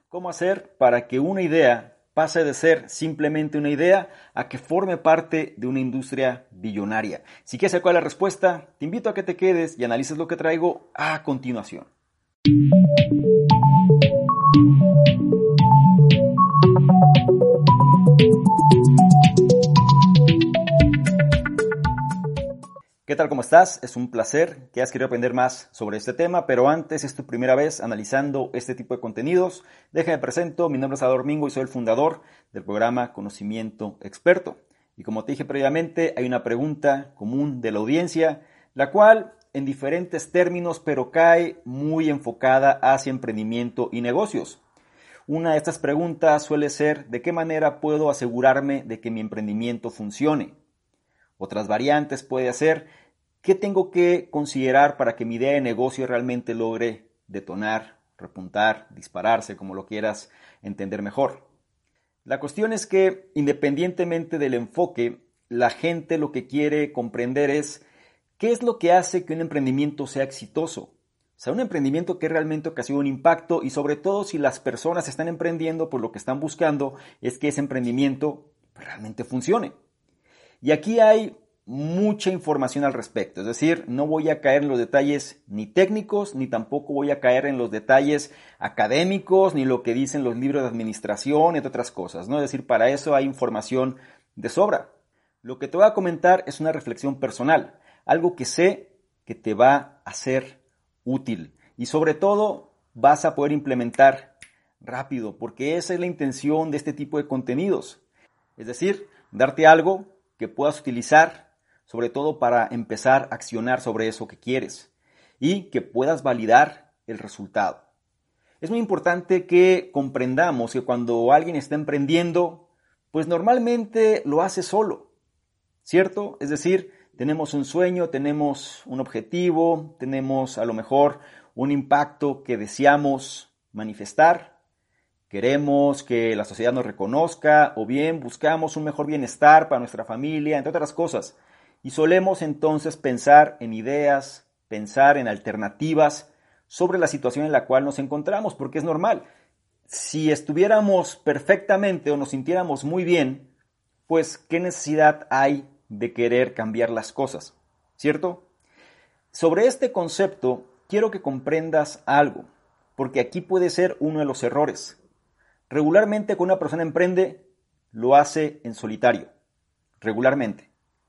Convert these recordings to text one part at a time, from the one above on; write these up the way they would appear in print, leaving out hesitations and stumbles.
¿Cómo hacer para que una idea pase de ser simplemente una idea a que forme parte de una industria billonaria? Si quieres saber cuál es la respuesta, te invito a que te quedes y analices lo que traigo a continuación. ¿Qué tal? ¿Cómo estás? Es un placer que hayas querido aprender más sobre este tema, pero antes es tu primera vez analizando este tipo de contenidos. Déjame presento, mi nombre es Salvador Mingo y soy el fundador del programa Conocimiento Experto. Y como te dije previamente, hay una pregunta común de la audiencia, la cual en diferentes términos, pero cae muy enfocada hacia emprendimiento y negocios. Una de estas preguntas suele ser, ¿de qué manera puedo asegurarme de que mi emprendimiento funcione? Otras variantes puede ser, ¿qué tengo que considerar para que mi idea de negocio realmente logre detonar, repuntar, dispararse, como lo quieras entender mejor? La cuestión es que, independientemente del enfoque, la gente lo que quiere comprender es qué es lo que hace que un emprendimiento sea exitoso. O sea, un emprendimiento que realmente ocasiona un impacto y sobre todo si las personas están emprendiendo, pues lo que están buscando es que ese emprendimiento realmente funcione. Y aquí hay mucha información al respecto, es decir, no voy a caer en los detalles ni técnicos, ni tampoco voy a caer en los detalles académicos, ni lo que dicen los libros de administración, entre otras cosas, ¿no? Es decir, para eso hay información de sobra. Lo que te voy a comentar es una reflexión personal, algo que sé que te va a ser útil y sobre todo vas a poder implementar rápido, porque esa es la intención de este tipo de contenidos, es decir, darte algo que puedas utilizar, sobre todo para empezar a accionar sobre eso que quieres y que puedas validar el resultado. Es muy importante que comprendamos que cuando alguien está emprendiendo, pues normalmente lo hace solo, ¿cierto? Es decir, tenemos un sueño, tenemos un objetivo, tenemos a lo mejor un impacto que deseamos manifestar. Queremos que la sociedad nos reconozca o bien buscamos un mejor bienestar para nuestra familia, entre otras cosas. Y solemos entonces pensar en ideas, pensar en alternativas sobre la situación en la cual nos encontramos, porque es normal. Si estuviéramos perfectamente o nos sintiéramos muy bien, pues ¿qué necesidad hay de querer cambiar las cosas? ¿Cierto? Sobre este concepto quiero que comprendas algo, porque aquí puede ser uno de los errores. Regularmente cuando una persona emprende, lo hace en solitario, regularmente.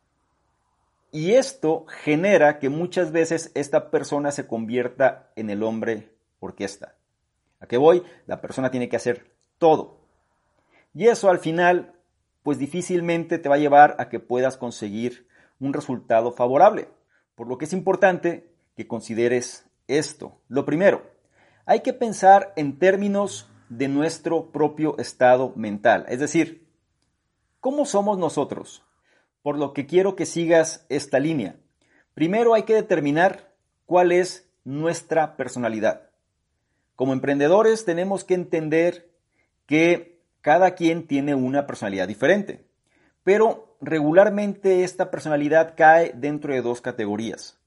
Y esto genera que muchas veces esta persona se convierta en el hombre orquesta. ¿A qué voy? La persona tiene que hacer todo. Y eso al final, pues difícilmente te va a llevar a que puedas conseguir un resultado favorable. Por lo que es importante que consideres esto. Lo primero, hay que pensar en términos de nuestro propio estado mental. Es decir, ¿cómo somos nosotros? Por lo que quiero que sigas esta línea. Primero hay que determinar cuál es nuestra personalidad. Como emprendedores tenemos que entender que cada quien tiene una personalidad diferente, pero regularmente esta personalidad cae dentro de dos categorías.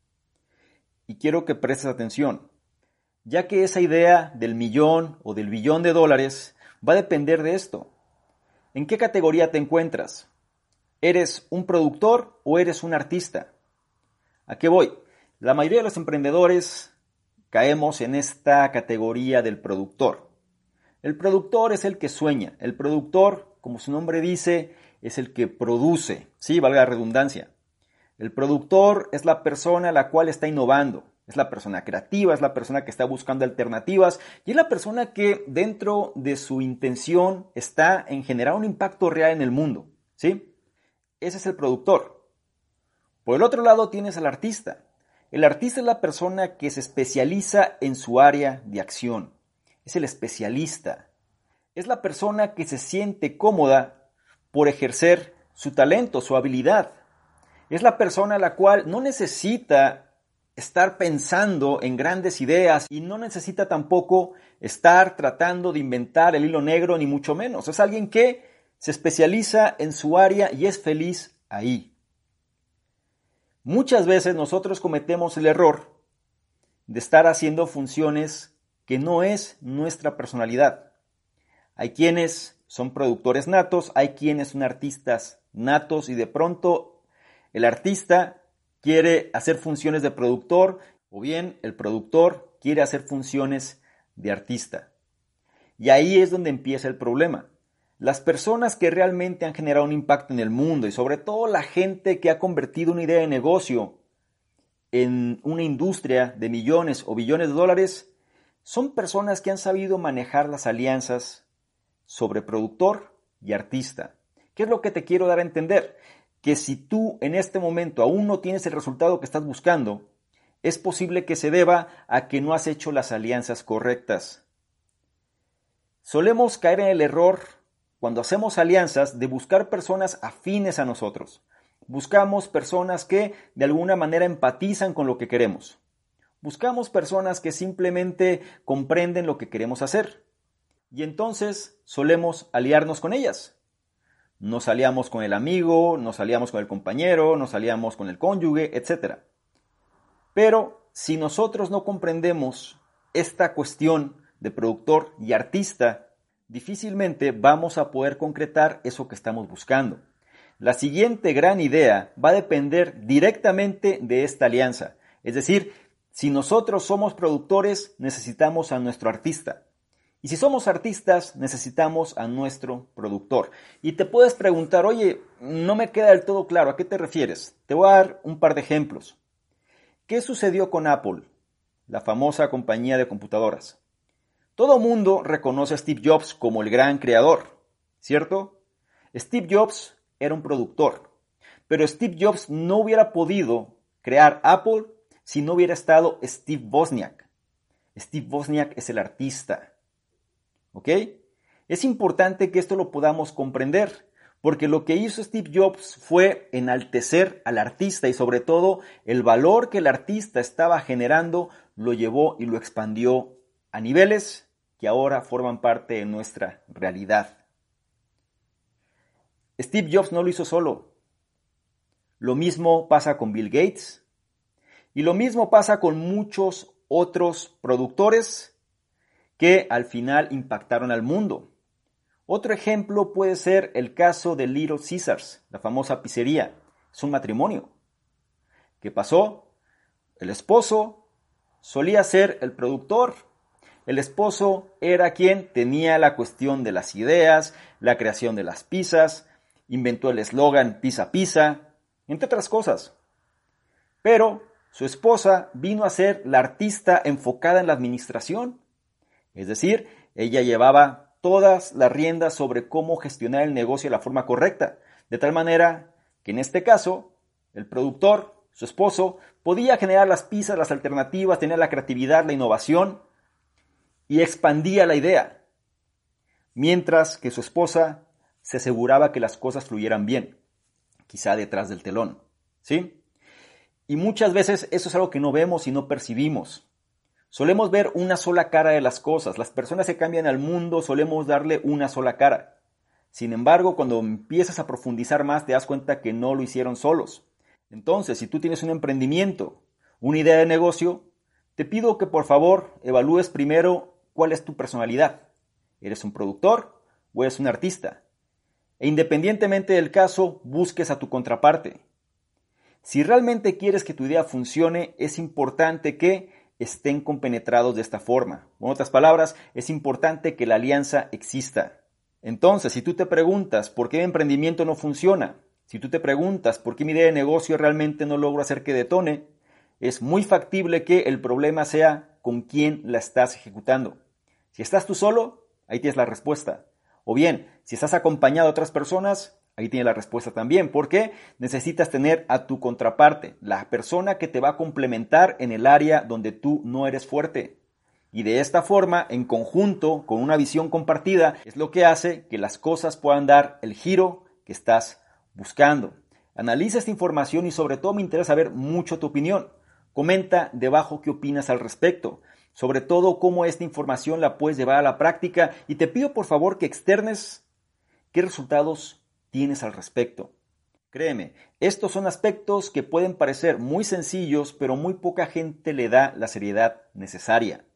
Y quiero que prestes atención, ya que esa idea del millón o del billón de dólares va a depender de esto. ¿En qué categoría te encuentras? ¿Eres un productor o eres un artista? ¿A qué voy? La mayoría de los emprendedores caemos en esta categoría del productor. El productor es el que sueña. El productor, como su nombre dice, es el que produce. Sí, valga la redundancia. El productor es la persona la cual está innovando. Es la persona creativa, es la persona que está buscando alternativas y es la persona que dentro de su intención está en generar un impacto real en el mundo, ¿sí? Ese es el productor. Por el otro lado tienes al artista. El artista es la persona que se especializa en su área de acción. Es el especialista. Es la persona que se siente cómoda por ejercer su talento, su habilidad. Es la persona la cual no necesita estar pensando en grandes ideas y no necesita tampoco estar tratando de inventar el hilo negro, ni mucho menos. Es alguien que se especializa en su área y es feliz ahí. Muchas veces nosotros cometemos el error de estar haciendo funciones que no es nuestra personalidad. Hay quienes son productores natos, hay quienes son artistas natos y de pronto el artista quiere hacer funciones de productor o bien el productor quiere hacer funciones de artista. Y ahí es donde empieza el problema. Las personas que realmente han generado un impacto en el mundo y sobre todo la gente que ha convertido una idea de negocio en una industria de millones o billones de dólares, son personas que han sabido manejar las alianzas sobre productor y artista. ¿Qué es lo que te quiero dar a entender? Que si tú en este momento aún no tienes el resultado que estás buscando, es posible que se deba a que no has hecho las alianzas correctas. Solemos caer en el error cuando hacemos alianzas de buscar personas afines a nosotros. Buscamos personas que de alguna manera empatizan con lo que queremos. Buscamos personas que simplemente comprenden lo que queremos hacer. Y entonces solemos aliarnos con ellas. Nos aliamos con el amigo, nos aliamos con el compañero, nos aliamos con el cónyuge, etc. Pero si nosotros no comprendemos esta cuestión de productor y artista, difícilmente vamos a poder concretar eso que estamos buscando. La siguiente gran idea va a depender directamente de esta alianza. Es decir, si nosotros somos productores, necesitamos a nuestro artista. Y si somos artistas, necesitamos a nuestro productor. Y te puedes preguntar, oye, no me queda del todo claro, ¿a qué te refieres? Te voy a dar un par de ejemplos. ¿Qué sucedió con Apple, la famosa compañía de computadoras? Todo mundo reconoce a Steve Jobs como el gran creador, ¿cierto? Steve Jobs era un productor, pero Steve Jobs no hubiera podido crear Apple si no hubiera estado Steve Wozniak. Steve Wozniak es el artista, ¿ok? Es importante que esto lo podamos comprender, porque lo que hizo Steve Jobs fue enaltecer al artista y sobre todo el valor que el artista estaba generando lo llevó y lo expandió a niveles que ahora forman parte de nuestra realidad. Steve Jobs no lo hizo solo. Lo mismo pasa con Bill Gates y lo mismo pasa con muchos otros productores que al final impactaron al mundo. Otro ejemplo puede ser el caso de Little Caesars, la famosa pizzería. Es un matrimonio. ¿Qué pasó? El esposo solía ser el productor. El esposo era quien tenía la cuestión de las ideas, la creación de las pizzas, inventó el eslogan Pizza Pizza, entre otras cosas. Pero su esposa vino a ser la artista enfocada en la administración. Es decir, ella llevaba todas las riendas sobre cómo gestionar el negocio de la forma correcta, de tal manera que en este caso, el productor, su esposo, podía generar las pizzas, las alternativas, tener la creatividad, la innovación y expandía la idea, mientras que su esposa se aseguraba que las cosas fluyeran bien, quizá detrás del telón, ¿sí? Y muchas veces eso es algo que no vemos y no percibimos. Solemos ver una sola cara de las cosas. Las personas que cambian al mundo solemos darle una sola cara. Sin embargo, cuando empiezas a profundizar más, te das cuenta que no lo hicieron solos. Entonces, si tú tienes un emprendimiento, una idea de negocio, te pido que por favor evalúes primero cuál es tu personalidad. ¿Eres un productor o eres un artista? E independientemente del caso, busques a tu contraparte. Si realmente quieres que tu idea funcione, es importante que estén compenetrados de esta forma. En otras palabras, es importante que la alianza exista. Entonces, si tú te preguntas por qué mi emprendimiento no funciona, si tú te preguntas por qué mi idea de negocio realmente no logro hacer que detone, es muy factible que el problema sea con quién la estás ejecutando. Si estás tú solo, ahí tienes la respuesta. O bien, si estás acompañado de otras personas, ahí tienes la respuesta también, porque necesitas tener a tu contraparte, la persona que te va a complementar en el área donde tú no eres fuerte. Y de esta forma, en conjunto, con una visión compartida, es lo que hace que las cosas puedan dar el giro que estás buscando. Analiza esta información y sobre todo me interesa saber mucho tu opinión. Comenta debajo qué opinas al respecto. Sobre todo cómo esta información la puedes llevar a la práctica y te pido por favor que externes qué resultados tienes al respecto. Créeme, estos son aspectos que pueden parecer muy sencillos, pero muy poca gente le da la seriedad necesaria.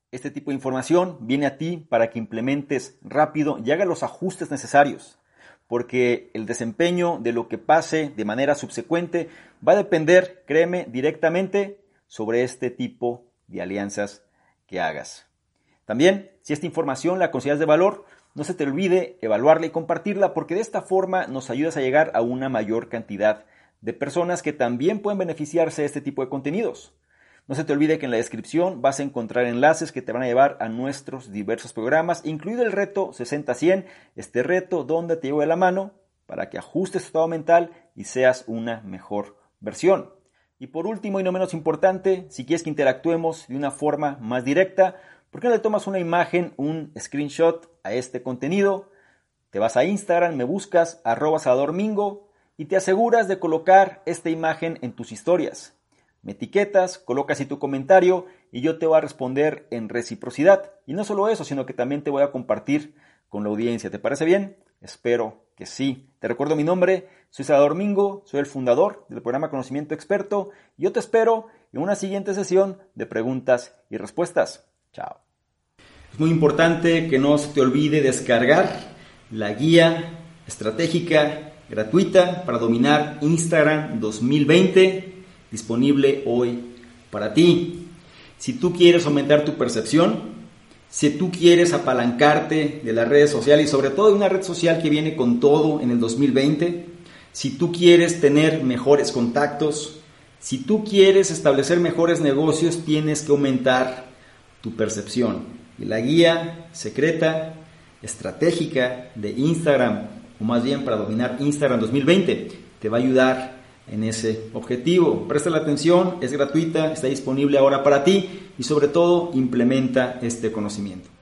Este tipo de información viene a ti para que implementes rápido y hagas los ajustes necesarios, porque el desempeño de lo que pase de manera subsecuente va a depender, créeme, directamente sobre este tipo de alianzas que hagas. También, si esta información la consideras de valor, no se te olvide evaluarla y compartirla, porque de esta forma nos ayudas a llegar a una mayor cantidad de personas que también pueden beneficiarse de este tipo de contenidos. No se te olvide que en la descripción vas a encontrar enlaces que te van a llevar a nuestros diversos programas, incluido el reto 60-100, este reto donde te llevo de la mano para que ajustes tu estado mental y seas una mejor versión. Y por último y no menos importante, si quieres que interactuemos de una forma más directa, ¿por qué no le tomas una imagen, un screenshot a este contenido? Te vas a Instagram, me buscas @salvadormingo y te aseguras de colocar esta imagen en tus historias. Me etiquetas, colocas ahí tu comentario y yo te voy a responder en reciprocidad. Y no solo eso, sino que también te voy a compartir con la audiencia. ¿Te parece bien? Espero que sí. Te recuerdo mi nombre, soy Salvador Mingo, soy el fundador del programa Conocimiento Experto y yo te espero en una siguiente sesión de preguntas y respuestas. Chao. Es muy importante que no se te olvide descargar la guía estratégica gratuita para dominar Instagram 2020, disponible hoy para ti. Si tú quieres aumentar tu percepción, si tú quieres apalancarte de las redes sociales y sobre todo de una red social que viene con todo en el 2020, si tú quieres tener mejores contactos, si tú quieres establecer mejores negocios, tienes que aumentar tu percepción. Y la guía secreta, estratégica de Instagram, o más bien para dominar Instagram 2020, te va a ayudar en ese objetivo. Presta la atención, es gratuita, está disponible ahora para ti y sobre todo implementa este conocimiento.